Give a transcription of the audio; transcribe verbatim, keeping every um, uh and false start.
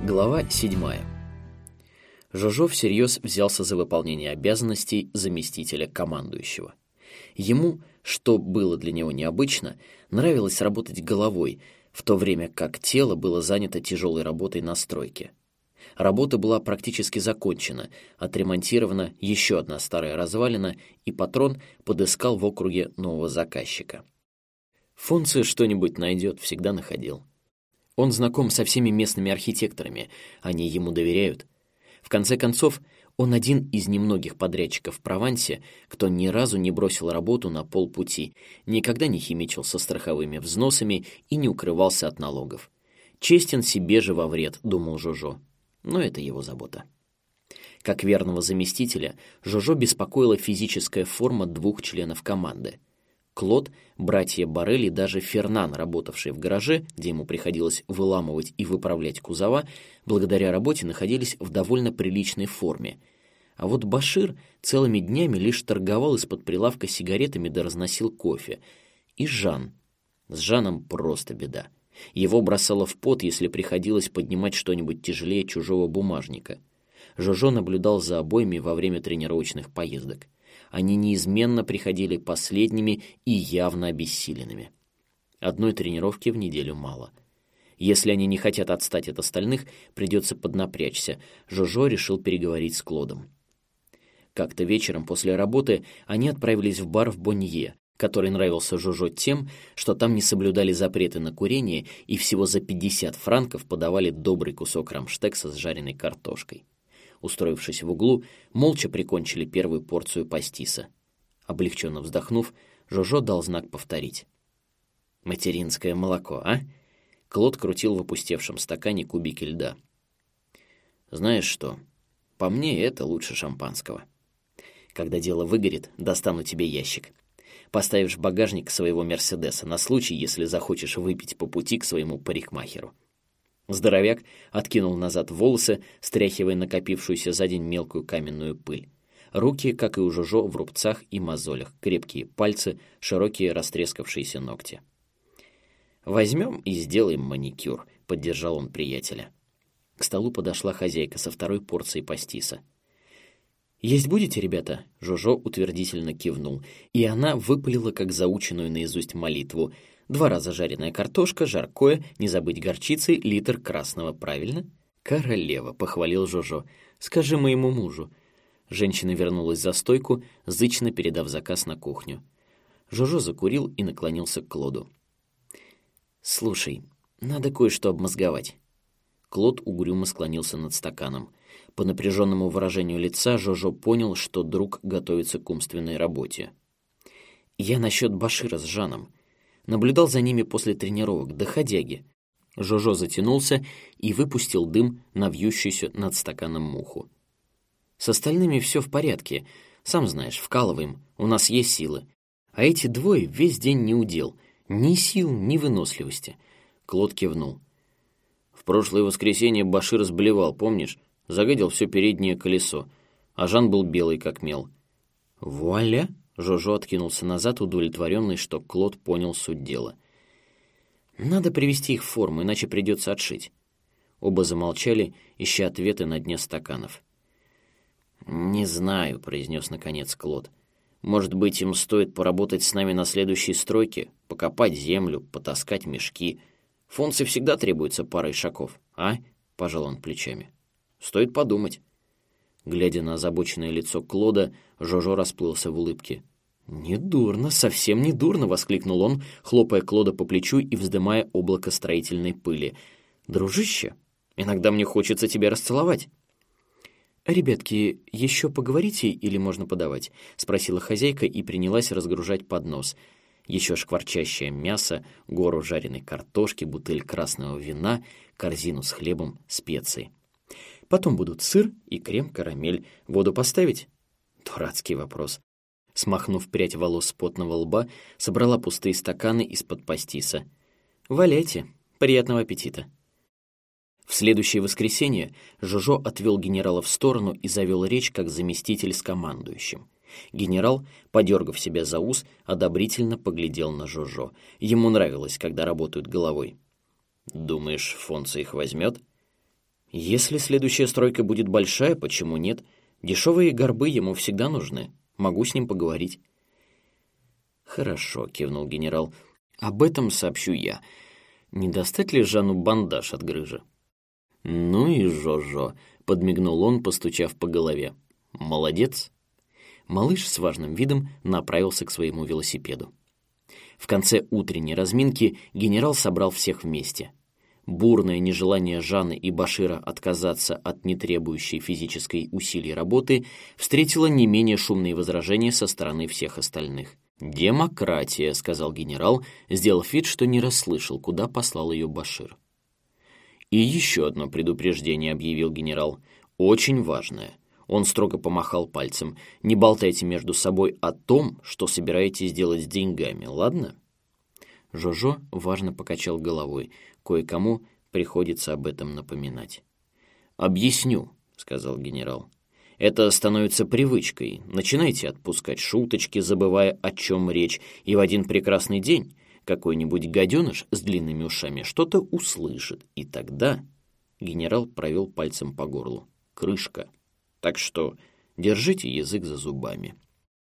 Глава седьмая. Жожо всерьез взялся за выполнение обязанностей заместителя командующего. Ему, что было для него необычно, нравилось работать головой, в то время как тело было занято тяжелой работой на стройке. Работа была практически закончена, отремонтирована еще одна старая развалина, и патрон подыскал в округе нового заказчика. Фонце что-нибудь найдет, всегда находил. Он знаком со всеми местными архитекторами, они ему доверяют. В конце концов, он один из немногих подрядчиков в Провансе, кто ни разу не бросил работу на полпути, никогда не химичил со страховыми взносами и не укрывался от налогов. Честен себе же во вред, думал Жожо, но это его забота. Как верного заместителя, Жожо беспокоила физическая форма двух членов команды. Клод, братья Борель и даже Фернан, работавшие в гараже, где ему приходилось выламывать и выправлять кузова, благодаря работе находились в довольно приличной форме. А вот Башир целыми днями лишь торговал из-под прилавка сигаретами да разносил кофе. И Жан. С Жаном просто беда. Его бросало в пот, если приходилось поднимать что-нибудь тяжелее чужого бумажника. Жожо наблюдал за обоими во время тренировочных поездок. Они неизменно приходили последними и явно обессиленными. Одной тренировки в неделю мало. Если они не хотят отстать от остальных, придется поднапрячься. Жожо решил переговорить с Клодом. Как-то вечером после работы они отправились в бар в Бонье, который нравился Жожо тем, что там не соблюдали запреты на курение и всего за пятьдесят франков подавали добрый кусок рамштекса с жареной картошкой. Устроившись в углу, молча прикончили первую порцию пастиса. Облегченно вздохнув, Жожо дал знак повторить. «Материнское молоко, а?» Клод крутил в опустевшем стакане кубики льда. «Знаешь что, по мне это лучше шампанского. Когда дело выгорит, достану тебе ящик. Поставишь в багажник своего Мерседеса на случай, если захочешь выпить по пути к своему парикмахеру». Здоровяк откинул назад волосы, стряхивая накопившуюся за день мелкую каменную пыль. Руки, как и у Жожо, в рубцах и мозолях, крепкие пальцы, широкие растрескавшиеся ногти. «Возьмем и сделаем маникюр», — поддержал он приятеля. К столу подошла хозяйка со второй порцией пастиса. «Есть будете, ребята?» — Жожо утвердительно кивнул, и она выпалила, как заученную наизусть молитву. Два раза жареная картошка, жаркое, не забыть горчицы, литр красного, правильно? «Королева», — похвалил Жожо. «Скажи моему мужу». Женщина вернулась за стойку, зычно передав заказ на кухню. Жожо закурил и наклонился к Клоду. «Слушай, надо кое-что обмозговать». Клод угрюмо склонился над стаканом. По напряженному выражению лица Жожо понял, что друг готовится к умственной работе. «Я насчет Башира с Жаном. Наблюдал за ними после тренировок, доходяги». Жожо затянулся и выпустил дым на вьющуюся над стаканом муху. «С остальными все в порядке. Сам знаешь, вкалываем, у нас есть силы. А эти двое весь день не удел. Ни сил, ни выносливости». Клод кивнул. «В прошлое воскресенье Башир сблевал, помнишь? Загадил все переднее колесо, а Жан был белый как мел». «Вуаля!» Жожо откинулся назад, удовлетворенный, что Клод понял суть дела. «Надо привести их в форму, иначе придется отшить». Оба замолчали, ища ответы на дне стаканов. «Не знаю», — произнес наконец Клод. «Может быть, им стоит поработать с нами на следующей стройке, покопать землю, потаскать мешки. Фонце всегда требуется пара ишаков, а?» — пожал он плечами. «Стоит подумать». Глядя на озабоченное лицо Клода, Жожо расплылся в улыбке. «Недурно, совсем недурно!» — воскликнул он, хлопая Клода по плечу и вздымая облако строительной пыли. «Дружище, иногда мне хочется тебя расцеловать». «Ребятки, еще поговорите или можно подавать?» — спросила хозяйка и принялась разгружать поднос. Еще шкварчащее мясо, гору жареной картошки, бутыль красного вина, корзину с хлебом, специи. Потом будут сыр и крем-карамель. Воду поставить? Дурацкий вопрос. Смахнув прядь волос с потного лба, собрала пустые стаканы из-под пастиса. «Валяйте. Приятного аппетита». В следующее воскресенье Жожо отвел генерала в сторону и завел речь как заместитель с командующим. Генерал, подергав себя за ус, одобрительно поглядел на Жожо. Ему нравилось, когда работают головой. «Думаешь, Фонце их возьмет?» Если следующая стройка будет большая, почему нет? Дешевые горбы ему всегда нужны. Могу с ним поговорить. Хорошо, кивнул генерал. Об этом сообщу я. Не достать ли Жанну бандаж от грыжи? Ну и Жожо, подмигнул он, постучав по голове. Молодец. Малыш с важным видом направился к своему велосипеду. В конце утренней разминки генерал собрал всех вместе. Бурное нежелание Жанны и Башира отказаться от нетребующей физической усилий работы встретило не менее шумные возражения со стороны всех остальных. «Демократия», — сказал генерал, сделав вид, что не расслышал, куда послал ее Башир. «И еще одно предупреждение», — объявил генерал, — «очень важное». Он строго помахал пальцем. «Не болтайте между собой о том, что собираетесь делать с деньгами, ладно?» Жожо важно покачал головой. Кое-кому приходится об этом напоминать. «Объясню», — сказал генерал. «Это становится привычкой. Начинайте отпускать шуточки, забывая, о чем речь, и в один прекрасный день какой-нибудь гаденыш с длинными ушами что-то услышит, и тогда...» Генерал провел пальцем по горлу. «Крышка. Так что держите язык за зубами».